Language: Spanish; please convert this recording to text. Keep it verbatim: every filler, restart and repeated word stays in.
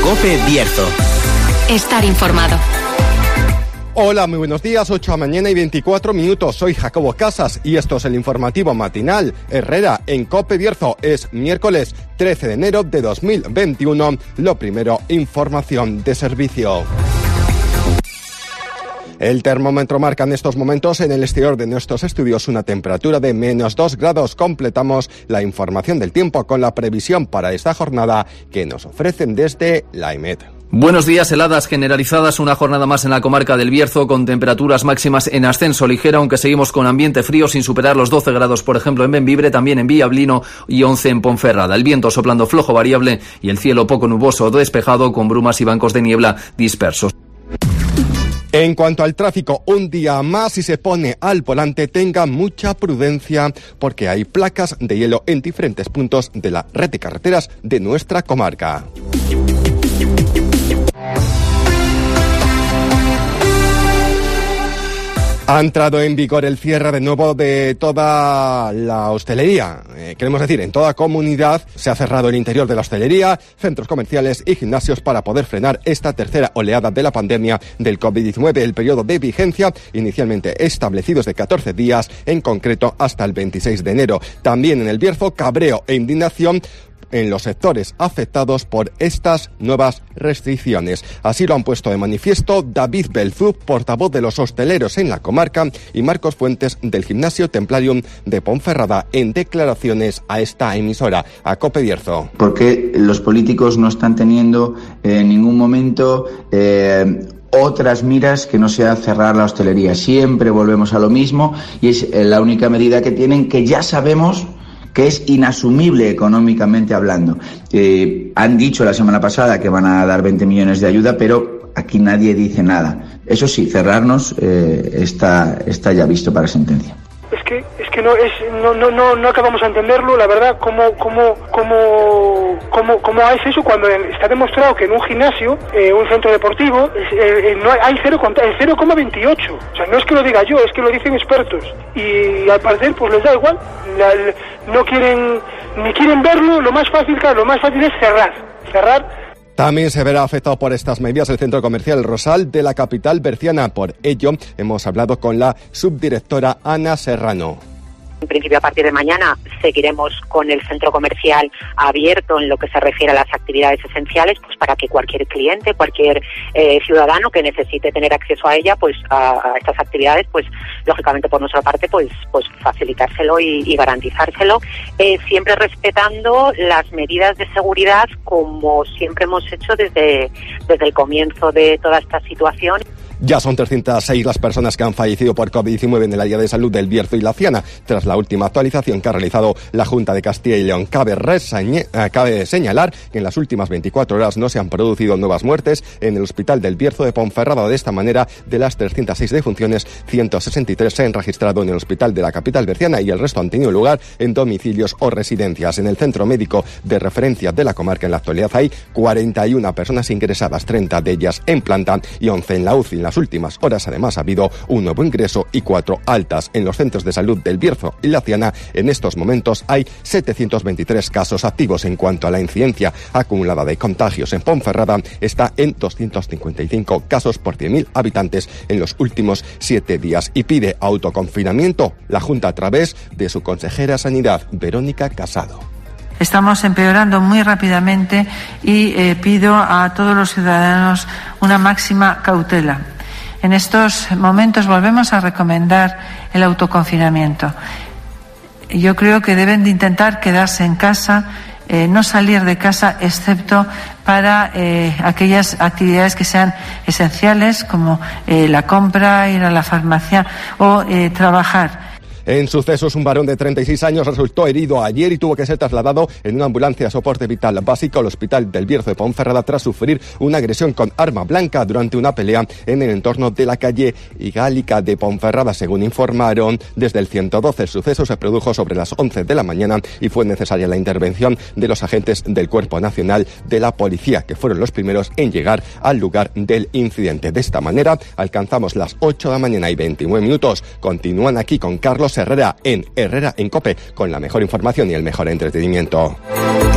COPE Bierzo. Estar informado. Hola, muy buenos días, ocho de la mañana y veinticuatro minutos. Soy Jacobo Casas y esto es el informativo matinal Herrera en COPE Bierzo. Es miércoles trece de enero de dos mil veintiuno. Lo primero, información de servicio. El termómetro marca en estos momentos en el exterior de nuestros estudios una temperatura de menos dos grados. Completamos la información del tiempo con la previsión para esta jornada que nos ofrecen desde la E M E T. Buenos días, heladas generalizadas, una jornada más en la comarca del Bierzo con temperaturas máximas en ascenso ligero, aunque seguimos con ambiente frío sin superar los doce grados, por ejemplo, en Bembibre, también en Villablino y once en Ponferrada. El viento soplando flojo variable y el cielo poco nuboso o despejado con brumas y bancos de niebla dispersos. En cuanto al tráfico, un día más, si se pone al volante, tenga mucha prudencia porque hay placas de hielo en diferentes puntos de la red de carreteras de nuestra comarca. Ha entrado en vigor el cierre de nuevo de toda la hostelería. Eh, queremos decir, en toda comunidad se ha cerrado el interior de la hostelería, centros comerciales y gimnasios para poder frenar esta tercera oleada de la pandemia del COVID diecinueve. El periodo de vigencia, inicialmente establecido, es de catorce días, en concreto hasta el veintiséis de enero. También en el Bierzo, cabreo e indignación en los sectores afectados por estas nuevas restricciones. Así lo han puesto de manifiesto David Belzú, portavoz de los hosteleros en la comarca, y Marcos Fuentes del Gimnasio Templarium de Ponferrada en declaraciones a esta emisora, a COPE Bierzo. Porque los políticos no están teniendo en ningún momento eh, otras miras que no sea cerrar la hostelería. Siempre volvemos a lo mismo y es la única medida que tienen, que ya sabemos que es inasumible económicamente hablando. Eh, han dicho la semana pasada que van a dar veinte millones de ayuda, pero aquí nadie dice nada. Eso sí, cerrarnos eh, está, está ya visto para sentencia. Es que es que no es no no no no acabamos a entenderlo, la verdad, cómo cómo cómo cómo cómo es eso cuando está demostrado que en un gimnasio, eh, un centro deportivo, eh, no hay cero coma veintiocho. O sea, no es que lo diga yo, es que lo dicen expertos y al parecer pues les da igual, la, no quieren ni quieren verlo. Lo más fácil, claro, lo más fácil es cerrar, cerrar. También se verá afectado por estas medidas el centro comercial Rosal de la capital berciana. Por ello, hemos hablado con la subdirectora Ana Serrano. En principio, a partir de mañana seguiremos con el centro comercial abierto en lo que se refiere a las actividades esenciales, pues para que cualquier cliente, cualquier eh, ciudadano que necesite tener acceso a ella, pues a, a estas actividades, pues lógicamente por nuestra parte, pues pues facilitárselo y, y garantizárselo, eh, siempre respetando las medidas de seguridad como siempre hemos hecho desde desde el comienzo de toda esta situación. Ya son trescientas seis las personas que han fallecido por COVID diecinueve en el área de salud del Bierzo y la Ciana, tras la última actualización que ha realizado la Junta de Castilla y León. Cabe, reseñe, cabe señalar que en las últimas veinticuatro horas no se han producido nuevas muertes en el Hospital del Bierzo de Ponferrada. De esta manera, de las trescientas seis defunciones, ciento sesenta y tres se han registrado en el Hospital de la capital berciana y el resto han tenido lugar en domicilios o residencias. En el centro médico de referencia de la comarca en la actualidad hay cuarenta y una personas ingresadas, treinta de ellas en planta y once en la U C I. En las últimas horas, además, ha habido un nuevo ingreso y cuatro altas. En los centros de salud del Bierzo y la Ciana, en estos momentos hay setecientos veintitrés casos activos. En cuanto a la incidencia acumulada de contagios en Ponferrada, está en doscientos cincuenta y cinco casos por cien mil habitantes en los últimos siete días. Y pide autoconfinamiento la Junta a través de su consejera Sanidad, Verónica Casado. Estamos empeorando muy rápidamente y eh, pido a todos los ciudadanos una máxima cautela. En estos momentos volvemos a recomendar el autoconfinamiento. Yo creo que deben de intentar quedarse en casa, eh, no salir de casa, excepto para eh, aquellas actividades que sean esenciales, como eh, la compra, ir a la farmacia o eh, trabajar. En sucesos, un varón de treinta y seis años resultó herido ayer y tuvo que ser trasladado en una ambulancia de soporte vital básico al Hospital del Bierzo de Ponferrada tras sufrir una agresión con arma blanca durante una pelea en el entorno de la calle Igálica de Ponferrada. Según informaron desde el ciento doce, el suceso se produjo sobre las once de la mañana y fue necesaria la intervención de los agentes del Cuerpo Nacional de la Policía, que fueron los primeros en llegar al lugar del incidente. De esta manera, alcanzamos las ocho de la mañana y veintinueve minutos. Continúan aquí con Carlos Herrera en Herrera en COPE, con la mejor información y el mejor entretenimiento.